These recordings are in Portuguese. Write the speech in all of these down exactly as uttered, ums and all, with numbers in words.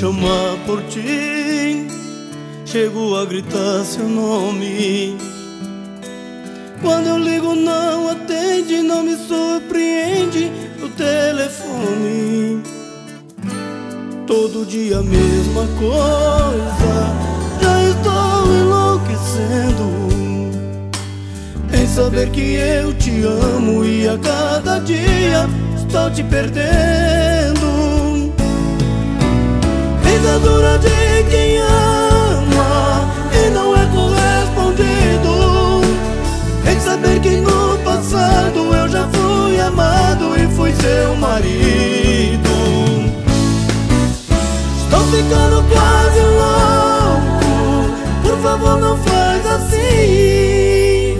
chamar por ti, chego a gritar seu nome. Quando eu ligo não atende, não me surpreende o telefone. Todo dia a mesma coisa, já estou enlouquecendo em saber que eu te amo e a cada dia estou te perdendo. Vida dura de quem ama e não é correspondido, em saber que no passado eu já fui amado e fui seu marido. Estou ficando quase louco, por favor não faz assim.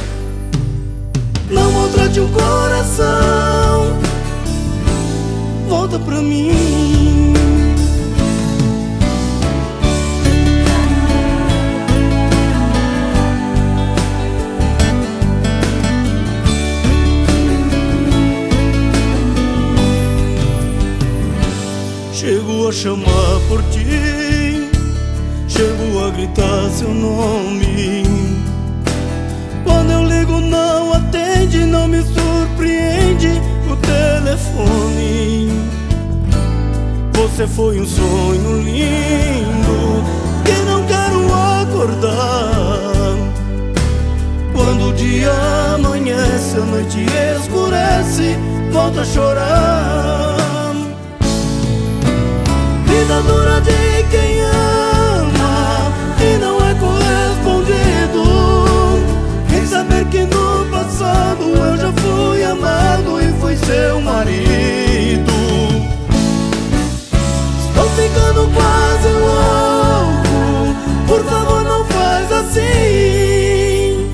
Não maltrate o coração, volta pra mim. Chego a chamar por ti, chego a gritar seu nome. Quando eu ligo não atende, não me surpreende o telefone. Você foi um sonho lindo que não quero acordar. Quando o dia amanhece, a noite escurece, volto a chorar. Vida dura de quem ama e não é correspondido, em saber que no passado eu já fui amado e fui seu marido. Estou ficando quase louco, por favor não faz assim.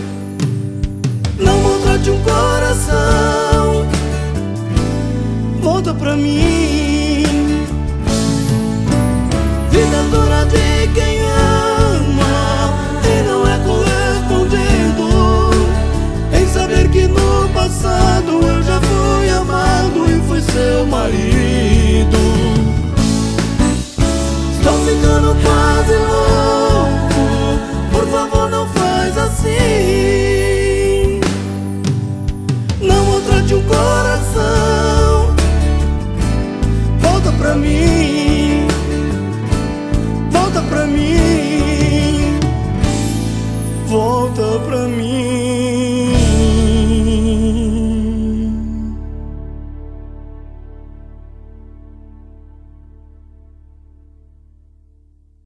Não maltrate um coração, volta pra mim. Vida dura de quem ama e não é correspondido, em saber que no passado eu já fui amado e fui seu marido. Estou ficando quase louco,